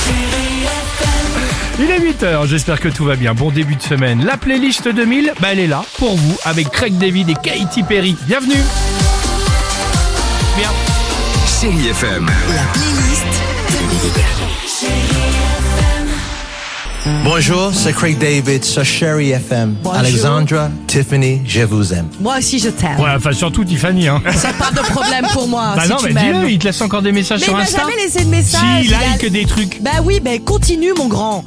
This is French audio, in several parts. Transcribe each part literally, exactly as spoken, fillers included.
Il est huit heures, j'espère que tout va bien. Bon début de semaine. La playlist deux mille, bah elle est là pour vous avec Craig David et Katy Perry. Bienvenue. Bien. Chérie F M. La playlist deux mille. Bonjour, c'est Craig David sur Chérie F M. Bonjour. Alexandra, Tiffany, je vous aime. Moi aussi je t'aime. Ouais, enfin surtout Tiffany, hein. C'est pas de problème pour moi. Bah si non, tu mais m'aimes. dis-le, il te laisse encore des messages Mais sur il m'a Insta. jamais laissé de message. Si, il a- like des trucs. Bah oui, bah continue mon grand.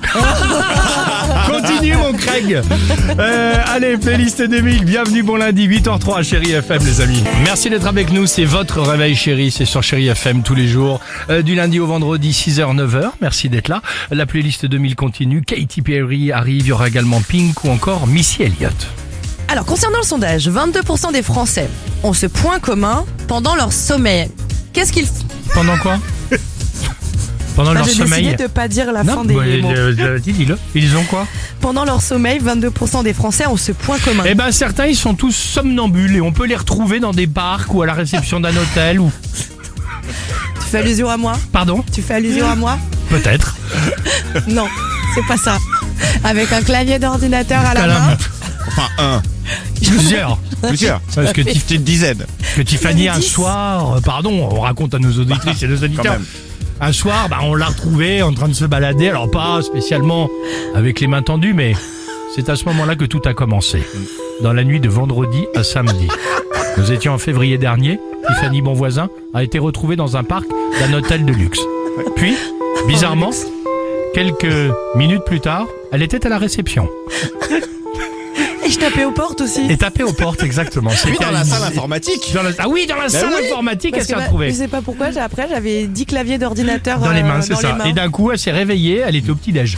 Continue mon Craig. Euh, allez, playlist deux mille, bienvenue, bon lundi, huit heures zéro trois, Chérie F M les amis. Merci d'être avec nous, c'est votre réveil chérie, c'est sur Chérie F M tous les jours, euh, du lundi au vendredi, six heures neuf heures, merci d'être là. La playlist deux mille continue, Katy Perry arrive, il y aura également Pink ou encore Missy Elliott. Alors concernant le sondage, vingt-deux pour cent des Français ont ce point commun pendant leur sommeil. Qu'est-ce qu'ils font? Pendant quoi? Pendant leur J'ai sommeil. décidé de pas dire la Non, fin des bah, mots. euh, euh, dis- dis-le. Ils ont quoi? Pendant leur sommeil, vingt-deux pour cent des Français ont ce point commun. Eh ben certains ils sont tous somnambules et on peut les retrouver dans des parcs ou à la réception d'un hôtel ou... Tu fais allusion à moi? Pardon? Tu fais allusion à moi? Peut-être. Non, c'est pas ça. Avec un clavier d'ordinateur à la À la main. main. Enfin, un, Plusieurs. plusieurs. Parce que, fait- Tif- C'était une dizaine. que Tiffany Il y en a un dix. soir, euh, pardon, on raconte à nos auditrices et nos Quand auditeurs. même. Un soir, bah, on l'a retrouvé en train de se balader, alors pas spécialement avec les mains tendues, mais c'est à ce moment-là que tout a commencé. Dans la nuit de vendredi à samedi. Nous étions en février dernier, Tiffany Bonvoisin a été retrouvée dans un parc d'un hôtel de luxe. Puis, bizarrement, quelques minutes plus tard, elle était à la réception. Et je tapais aux portes aussi. Et tapée aux portes, exactement. Oui, C'était dans la une- salle informatique. dans la- Ah oui, dans la salle oui. informatique, elle Parce s'est que bah, retrouvée. je sais pas pourquoi, j'ai- après j'avais dix claviers d'ordinateur Dans les euh, mains, c'est dans ça. les mains. Et d'un coup, elle s'est réveillée, elle était au petit-déj.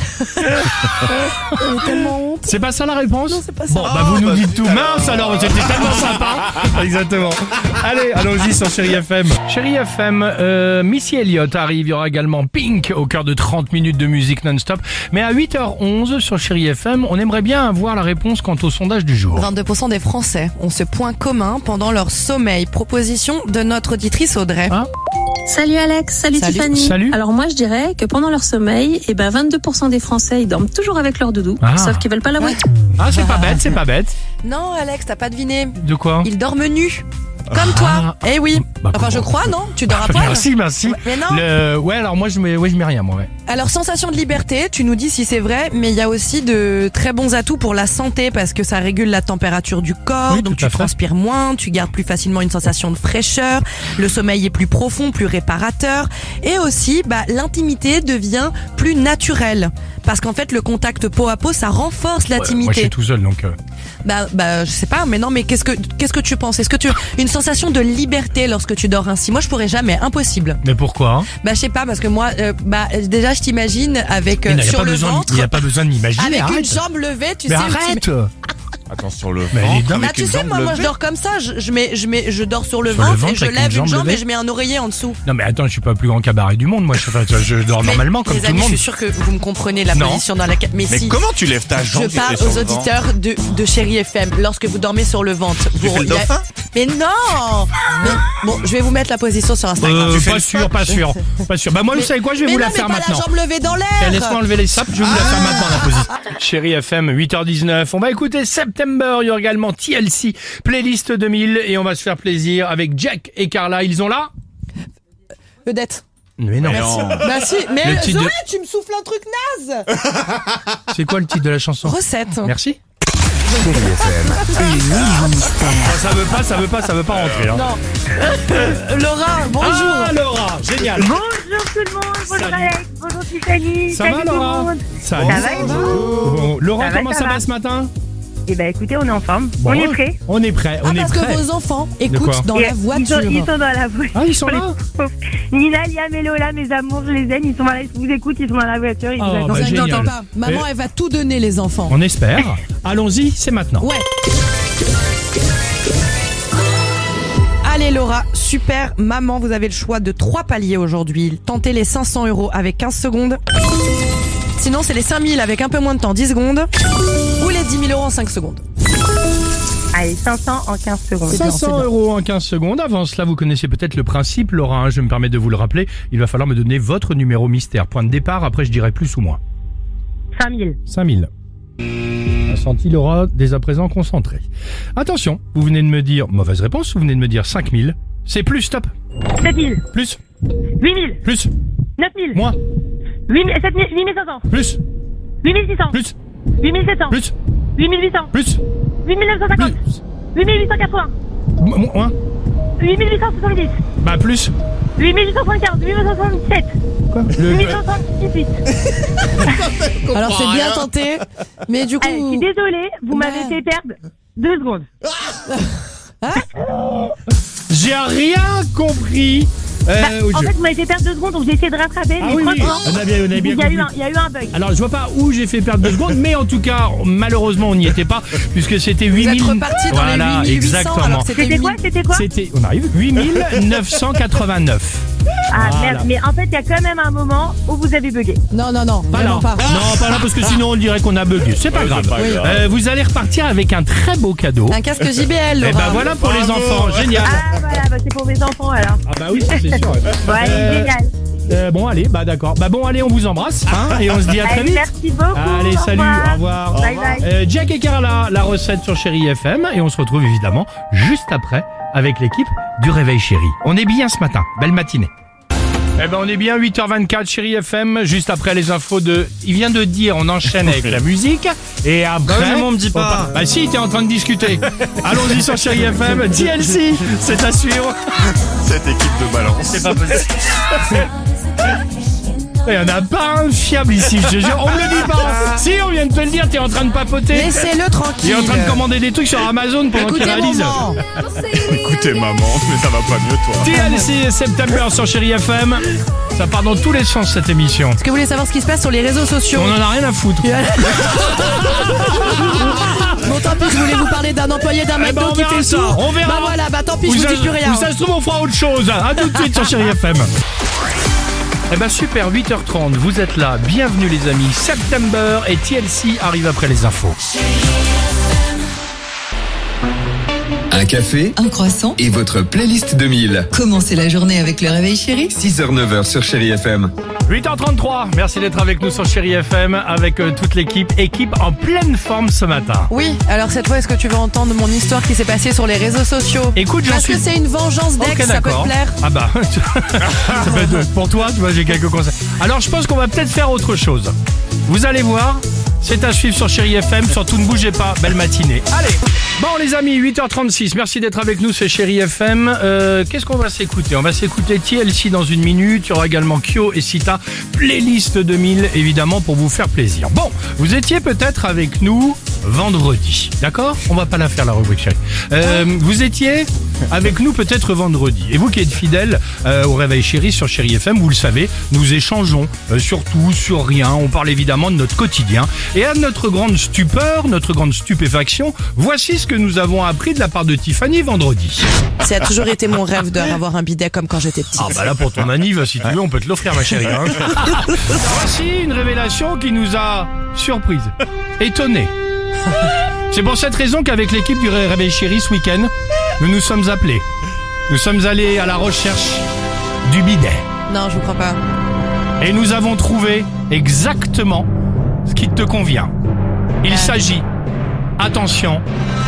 J'avais tellement honte. C'est pas ça la réponse? Non, c'est pas ça. Bon, bah vous nous dites tout. Mince alors, c'était tellement sympa. Exactement. Allez, allons-y sur Chérie F M. Chérie F M, euh, Missy Elliott arrive. Il y aura également Pink au cœur de trente minutes de musique non-stop. Mais à huit heures onze sur Chérie F M, on aimerait bien avoir la réponse quant au sondage du jour. vingt-deux pour cent des Français ont ce point commun pendant leur sommeil. Proposition de notre auditrice Audrey. Hein? Salut Alex, salut, Salut. Tiffany. Salut. Alors moi je dirais que pendant leur sommeil, eh ben vingt-deux pour cent des Français ils dorment toujours avec leur doudou, Ah. sauf qu'ils veulent pas l'avouer. Ah, c'est pas bête, c'est pas bête. Non, Alex, t'as pas deviné. De quoi? Ils dorment nus. Comme toi. Eh oui. Bah, Enfin, je comment- crois, non? Tu dors à poil? Merci, merci. Mais non. Le... Ouais, alors moi je mets, ouais, je mets rien, moi. Ouais. Alors, sensation de liberté, tu nous dis si c'est vrai, mais il y a aussi de très bons atouts pour la santé parce que ça régule la température du corps, Oui, donc tout à tu fait. transpires moins, tu gardes plus facilement une sensation de fraîcheur, le sommeil est plus profond, plus réparateur, et aussi, bah, l'intimité devient plus naturelle. Parce qu'en fait, le contact peau à peau, ça renforce Ouais, moi je l'intimité. suis tout seul donc. euh, Bah, bah, je sais pas, mais non, mais qu'est-ce que, qu'est-ce que tu penses? Est-ce que tu, une sensation de liberté lorsque tu dors ainsi? Moi, je pourrais jamais, impossible. Mais pourquoi hein? Bah, je sais pas, parce que moi, euh, bah, déjà, je t'imagine avec, euh, Il n'y a, sur pas le besoin de- ventre, il y a pas besoin de m'imaginer. avec arrête. une jambe levée, tu Mais sais. arrête! Attends, sur le Mais elle est ventre, dingue. Bah, avec tu une sais, jambe moi, moi, je levée. dors comme ça, je, je mets, je mets, je dors sur le Sur le ventre, ventre et je avec lève une une jambe jambe levée. et je mets un oreiller en dessous. Non mais attends, je suis pas le plus grand cabaret du monde, moi je, enfin, je, je dors Mais, normalement comme les tout amis, le monde. je suis sûre que vous me comprenez la Non. position dans laquelle, mais, Mais si. comment tu lèves ta jambe Je si parle t'es sur aux le ventre? auditeurs de, de Chérie F M. Lorsque vous dormez sur le ventre, Tu vous, fais le il y a- dauphin? Mais non. Mais, bon, je vais vous mettre la position sur Instagram. Euh, Tu fais pas le sûr, sac pas sûr, pas sûr. Bah moi, vous savez quoi, je vais mais vous non, la mais faire pas maintenant. la jambe levée dans Eh, l'air. Laisse-moi enlever les sapes, je vais vous la faire maintenant la position. Chérie F M, huit heures dix-neuf. On va écouter September, il y aura également T L C, playlist deux mille, et on va se faire plaisir avec Jack et Carla. Ils ont là Vedette. Mais non. Non. Bah si, mais Le titre Zoé, de- tu me souffles un truc naze. C'est quoi le titre de la chanson? Recette. Merci. Chérie F M. Ah, ça veut pas, ça veut pas, ça veut pas rentrer. Hein. Non. Euh, Laura, bonjour. Ah Laura, génial. Bonjour tout le monde, bonjour Salut. Alex, bonjour Tiffany, Ça salut va tout le Laura? monde. Salut. Ça va et vous? Bon, Laura, Ça va, comment ça ça va va. ce matin? Eh ben écoutez, on est en forme, Bon, on est prêts. On est prêt, on Ah, est parce prêt. que vos enfants quoi écoutent dans Et la ils, voiture. sont, ils sont dans la voiture. Ah, ils sont là? Nina, Liam et Lola, mes amours, je les aime, ils sont dans la... ils vous écoutent, ils sont dans la voiture, ils Oh, vous bah, Ne attendent. vous inquiétez génial. pas. Maman, Et- elle va tout donner, les enfants. On espère. Allons-y, c'est maintenant. Ouais. Allez Laura, super maman, vous avez le choix de trois paliers aujourd'hui. Tentez les cinq cents euros avec quinze secondes. Sinon, c'est les cinq mille avec un peu moins de temps, dix secondes. Ou les dix mille euros en cinq secondes. Allez, cinq cents en quinze secondes. C'est bien, c'est cinq cents bien. euros en quinze secondes. Avant cela, vous connaissez peut-être le principe, Laura, hein, je me permets de vous le rappeler. Il va falloir me donner votre numéro mystère. Point de départ, après je dirai plus ou moins. cinq mille. cinq mille. A senti Laura dès à présent concentrée. Attention, vous venez de me dire, mauvaise réponse, vous venez de me dire cinq mille. C'est plus, stop. sept mille. Plus, huit mille. plus, neuf mille. moins, huit mille, sept mille, huit mille cinq cents. plus, huit mille six cents. plus, huit mille sept cents. plus, huit mille huit cents. plus, huit mille neuf cent cinquante. plus, huit mille huit cent quatre-vingts. mo- moins, huit mille huit cent soixante-dix. bah plus. huit mille huit cent soixante-quinze. huit mille huit cent soixante-dix-sept. Quoi huit Le- mille huit cent soixante-dix-huit. Alors c'est bien tenté, mais du coup... Allez, je suis désolée, vous m'avez Ouais. fait perdre deux secondes. J'ai rien compris. Euh, Bah, en je- fait, vous m'avez fait perdre deux secondes, donc j'ai essayé de rattraper, Ah mais oui, oui, franchement, on a bien, on a bien il y a eu compris. un, il y a eu un bug. Alors je vois pas où j'ai fait perdre deux secondes, mais en tout cas, malheureusement, on n'y était pas, puisque c'était huit Vous êtes mille. reparti dans Voilà, les huit mille huit cents, exactement. alors que c'était C'était huit quoi mille. C'était quoi C'était, on arrive, huit mille neuf cent quatre-vingt-neuf. Ah Voilà. merde, mais en fait, il y a quand même un moment où vous avez bugué. Non, non, non, Pas là. vraiment pas. Non, pas là, parce que sinon on dirait qu'on a bugué. C'est pas grave. pas grave. Euh, vous allez repartir avec un très beau cadeau. Un casque J B L, Et Laura. ben voilà pour les Bravo. enfants, génial. Ah voilà, bah, c'est pour mes enfants alors. Ah bah oui, ça, c'est sûr. Bon, allez, Euh, génial. euh, bon allez, bah d'accord. Bah bon allez, on vous embrasse, hein, et on se dit à très Allez, vite. merci beaucoup. Allez, au salut, revoir. au revoir. Bye bye. Euh, Jack et Carla, la recette sur Chéri F M, et on se retrouve évidemment juste après avec l'équipe du Réveil Chéri. On est bien ce matin, belle matinée. Eh ben on est bien, huit heures vingt-quatre, Chéri F M, juste après les infos de... Il vient de dire, on enchaîne avec la musique, et après... Bah oui, mais on me dit on pas. part- Bah si, t'es en train de discuter. Allons-y sur Chéri F M, T L C, c'est à suivre. Cette équipe de balance. C'est pas possible. Il y en a pas un fiable ici, je te jure. On me le dit pas. Si, on vient de te le dire, t'es en train de papoter. Laissez-le Il tranquille. est en train de commander des trucs sur Amazon pendant qu'il Écoutez, réalise. maman. Écoutez maman, mais ça va pas mieux toi. T L C September sur Chéri F M. Ça part dans tous les sens cette émission. Est-ce que vous voulez savoir ce qui se passe sur les réseaux sociaux? On en a rien à foutre. Bon, tant pis, je voulais vous parler d'un employé d'un Eh ben, McDo on qui verra fait ça, tout. on verra. Bah voilà, bah tant pis, je Ou vous ça, dis plus rien. ou ça se trouve, on fera autre chose. A tout de suite sur Chéri F M. Eh ben super, huit heures trente, vous êtes là. Bienvenue les amis. September et T L C arrivent après les infos. Un café Un croissant. et votre playlist deux mille. Commencez la journée avec le réveil chéri. six heures neuf heures sur Chéri F M. huit heures trente-trois, merci d'être avec nous sur Chéri F M avec euh, toute l'équipe, équipe en pleine forme ce matin. Oui, alors cette fois, est-ce que tu veux entendre mon histoire qui s'est passée sur les réseaux sociaux? Écoute, j'en Parce suis... que c'est une vengeance d'ex, Ok, ça peut d'accord. te plaire? Ah bah, ça peut être- pour toi, tu vois, j'ai quelques conseils. Alors, je pense qu'on va peut-être faire autre chose. Vous allez voir, c'est à suivre sur Chéri F M. Surtout, ne bougez pas. Belle matinée. Allez. Bon, les amis, huit heures trente-six. Merci d'être avec nous, c'est Chéri F M. Euh, qu'est-ce qu'on va s'écouter? On va s'écouter T L C dans une minute. Il y aura également Kyo et Sita. Playlist deux mille, évidemment, pour vous faire plaisir. Bon, vous étiez peut-être avec nous vendredi. D'accord? On va pas la faire, la rubrique Chéri. Euh, vous étiez avec nous peut-être vendredi. Et vous qui êtes fidèles euh, au Réveil Chéri sur Chéri F M, vous le savez, nous échangeons euh, sur tout, sur rien. On parle évidemment de notre quotidien. Et à notre grande stupeur, notre grande stupéfaction, voici ce que nous avons appris de la part de Tiffany vendredi. Ça a toujours été mon rêve d'avoir un bidet comme quand j'étais petite. Ah bah là pour ton anniv, si tu veux, on peut te l'offrir ma chérie. Hein. Voici une révélation qui nous a surprise, étonnés. C'est pour cette raison qu'avec l'équipe du Réveil Chéri ce week-end, nous nous sommes appelés. Nous sommes allés à la recherche du bidet. Non, je vous crois pas. Et nous avons trouvé exactement ce qui te convient. Il s'agit, attention,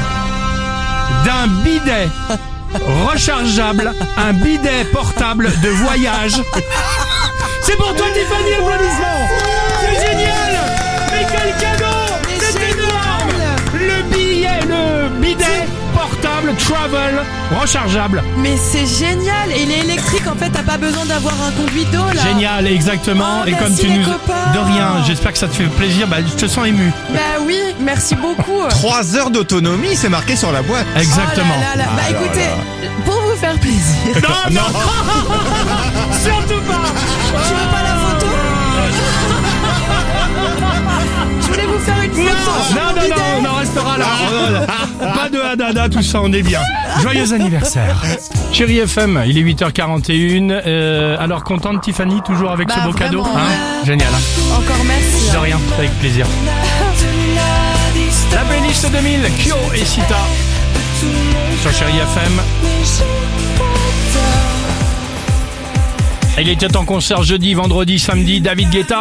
d'un bidet rechargeable, un bidet portable de voyage. C'est pour toi Tiffany, applaudissements. C'est génial. Mais quel cadeau. C'est énorme. Le billet, le bidet portable travel rechargeable. Mais c'est génial. Et il est électrique, en fait, t'as pas besoin d'avoir un conduit d'eau là. Génial, exactement. Oh, Et comme merci tu les nous... copains. De rien, j'espère que ça te fait plaisir. Bah, je te sens ému. Bah oui, merci beaucoup. Trois heures d'autonomie, c'est marqué sur la boîte. Exactement. Oh là là là. Bah Ah là écoutez, là. pour vous faire plaisir. Non, non, surtout pas. Tu veux pas la photo? Je voulais vous faire une photo. sur Non, mon non, bidet. non, on en restera là. Pas de hadada, tout ça, on est bien. Joyeux anniversaire. Chéri F M, il est huit heures quarante et une. Euh, alors, contente Tiffany, toujours avec Bah, ce beau vraiment, cadeau, ouais. hein? Génial. Hein, Encore merci. de rien, avec plaisir. La playlist deux mille, Kyo et Sita. sur Chérie F M. Il était en concert jeudi, vendredi, samedi, David Guetta.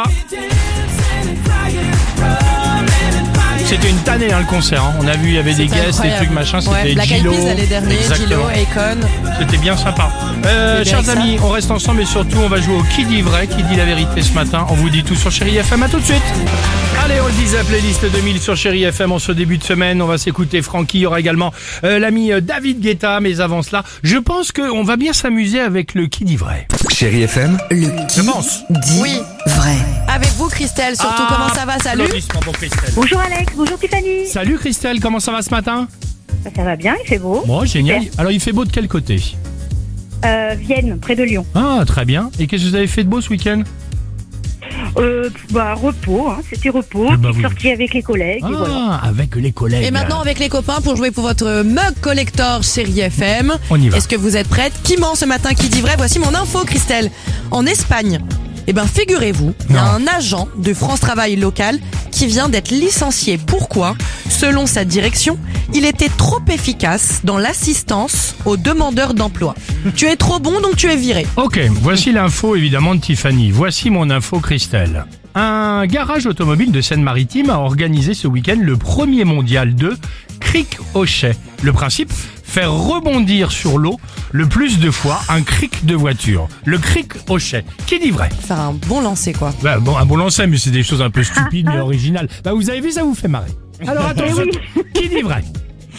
C'était une tannée hein, le concert. Hein. On a vu, il y avait des guests, des trucs machin. C'était ouais, Black Eyed Gillo. Peas l'année dernière, Gillo, Akon. C'était bien sympa. Euh, chers amis, on reste ensemble et surtout on va jouer au Qui dit vrai, qui dit la vérité ce matin. On vous dit tout sur Chérie F M. À tout de suite. Allez, on le disait, playlist deux mille sur Chérie F M en ce début de semaine. On va s'écouter Francky. Il y aura également euh, l'ami euh, David Guetta. Mais avant cela, je pense qu'on va bien s'amuser avec le Qui dit vrai. Chérie F M, Le Je qui pense. dit Oui. vrai. Avec vous, Christelle, surtout, Ah, comment ça va? Salut. applaudissements pour Christelle. Bonjour Alex, bonjour Tiffany. Salut Christelle, comment ça va ce matin? Ça, ça va bien, il fait beau. Bon, génial. Alors il fait beau de quel côté? Euh, Vienne, près de Lyon. Ah, très bien. Et qu'est-ce que vous avez fait de beau ce week-end? Euh, bah repos, hein, c'était repos. Eh bah, Petite oui. sortie avec les collègues. Ah, Et voilà. avec les collègues. Et maintenant, avec les copains, pour jouer pour votre mug collector Chérie F M. On y va. Est-ce que vous êtes prête? Qui ment ce matin? Qui dit vrai? Voici mon info, Christelle. En Espagne, eh ben, figurez-vous, il y a Non. un agent de France Travail local qui vient d'être licencié. Pourquoi? Selon sa direction, il était trop efficace dans l'assistance aux demandeurs d'emploi. Tu es trop bon, donc tu es viré. Ok, voici l'info évidemment de Tiffany. Voici mon info Christelle. Un garage automobile de Seine-Maritime a organisé ce week-end le premier mondial de cric-hochet. Le principe, faire rebondir sur l'eau le plus de fois un cric de voiture. Le cric-hochet. Qui dit vrai? Faire un bon lancer, quoi. Bah, bon, un bon lancer, mais c'est des choses un peu stupides mais originales. Bah, vous avez vu, ça vous fait marrer. Alors attention, qui dit vrai?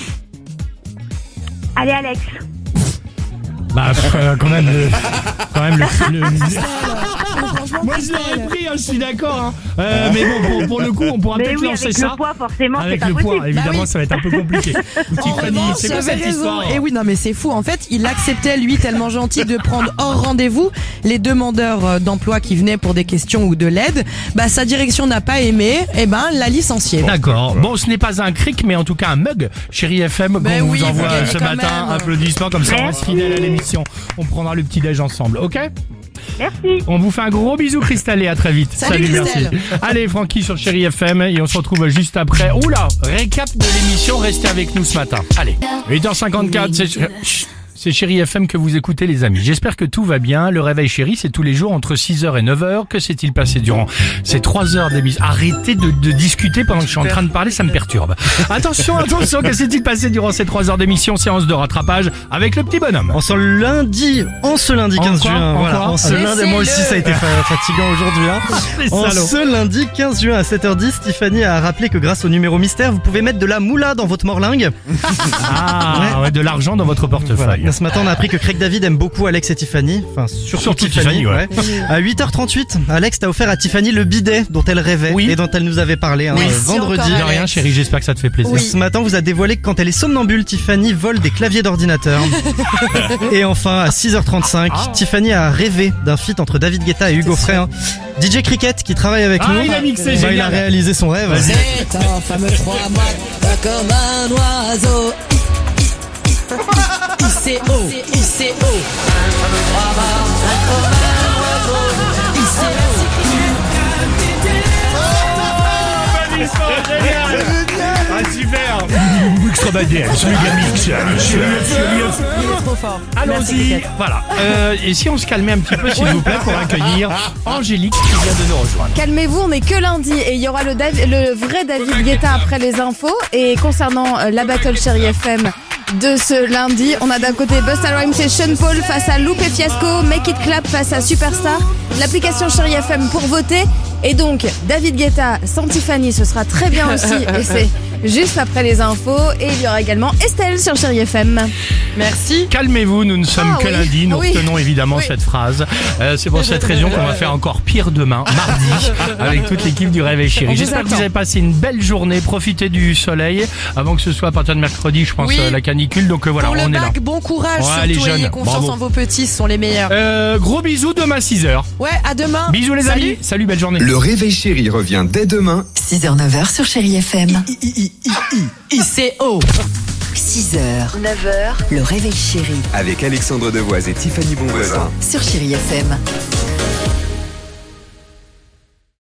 Allez Alex. Bah, pff, euh, quand même, le, quand même le, le- Moi je l'aurais pris, hein, je suis d'accord. Hein. Euh, mais bon, pour, pour le coup, on pourra Mais peut-être oui, lancer avec ça. le poids, forcément, c'est Avec pas le possible. poids, évidemment, Bah oui. ça va être un peu compliqué. Tiffany, c'est quoi cette histoire? Et oui, non, mais c'est fou. En fait, il acceptait, lui, tellement gentil, de prendre hors rendez-vous les demandeurs euh, d'emploi qui venaient pour des questions ou de l'aide. Bah, sa direction n'a pas aimé, et ben, l'a licencié. D'accord. Bon, ce n'est pas un cric, mais en tout cas un mug. Chérie F M, Ben qu'on oui, vous vous envoie gagnez ce quand matin. même. Applaudissements, comme ça on reste fidèle à l'émission. On prendra le petit déj ensemble, ok? Merci. On vous fait un gros bisou Christelle et à très vite. Salut, Christelle. merci. Allez, Francky sur Chérie F M et on se retrouve juste après. Oula, récap de l'émission, restez avec nous ce matin. Allez, huit heures cinquante-quatre, c'est... Chut. C'est Chérie F M que vous écoutez les amis. J'espère que tout va bien. Le réveil chéri, c'est tous les jours entre six heures et neuf heures. Que s'est-il passé durant ces trois heures d'émission? Arrêtez de, de discuter pendant que je suis en train de parler, ça me perturbe. Attention, attention, que s'est-il passé durant ces trois heures d'émission? Séance de rattrapage avec le petit bonhomme. En ce lundi, en ce lundi quinze Encore, juin, voilà, encore. en ce lundi, moi aussi ça a été fa- fatigant aujourd'hui. Hein. Les En salauds. ce lundi quinze juin à sept heures dix, Tiffany a rappelé que grâce au numéro mystère, vous pouvez mettre de la moula dans votre morlingue. Ah, ouais, de l'argent dans votre portefeuille. Voilà. Ce matin, on a appris que Craig David aime beaucoup Alex et Tiffany, enfin surtout, Surtout Tiffany. Tiffany, ouais. À huit heures trente-huit, Alex t'a offert à Tiffany le bidet dont elle rêvait Oui. et dont elle nous avait parlé hein, Merci euh, vendredi. encore, De rien, Alex. chérie, j'espère que ça te fait plaisir. Ce matin, vous a dévoilé que quand elle est somnambule, Tiffany vole des claviers d'ordinateur. Et enfin, à six heures trente-cinq, Tiffany a rêvé d'un feat entre David Guetta et Hugo Frey. hein. D J Cricket qui travaille avec Ah, nous. il a mixé, bah, il a génial. réalisé son rêve. C'est un fameux trois mois, pas comme un oiseau. I C O, I C O. Un fameux trois mois, pas comme un oiseau. I C O. Ah, super. Extravagant, c'est le mix. Il est trop fort. Merci, Allons-y. Christelle. Voilà. Euh, et si on se calmait un petit peu, s'il vous plaît, pour accueillir Angélique qui vient de nous rejoindre. Calmez-vous, on n'est que lundi et il y aura le, Dav- le vrai David Guetta après les infos. Et concernant euh, la Battle Chérie F M de ce lundi, on a d'un côté Busta Rhymes et Sean Paul face à Loop et Fiasco, Make It Clap face à Superstar, l'application Chérie F M pour voter. Et donc, David Guetta sans Tiffany, ce sera très bien aussi. Et c'est juste après les infos. Et il y aura également Estelle sur Chérie F M. Merci. Calmez-vous, nous ne sommes Ah que oui. lundi, nous Oui. retenons évidemment Oui. cette phrase. Euh, c'est pour cette raison qu'on va faire encore pire demain, mardi, avec toute l'équipe du Réveil On Chéri. vous J'espère que vous attend. avez passé une belle journée, profitez du soleil, avant que ce soit à partir de mercredi, je pense, Oui. euh, la canicule. Donc euh, voilà, Pour le on est là. bac, bon courage Ouais, les surtout. jeunes, Ayez confiance bravo. en vos petits, ce sont les meilleurs. Euh, gros bisous demain six heures. Ouais, à demain. Bisous les Salut. amis, salut, belle journée. Le Réveil Chéri revient dès demain. six heures neuf heures sur Chérie F M. I C O. six heures neuf heures, le réveil chéri Avec Alexandre Devoise et Tiffany Bonvoisin. sur Chérie F M.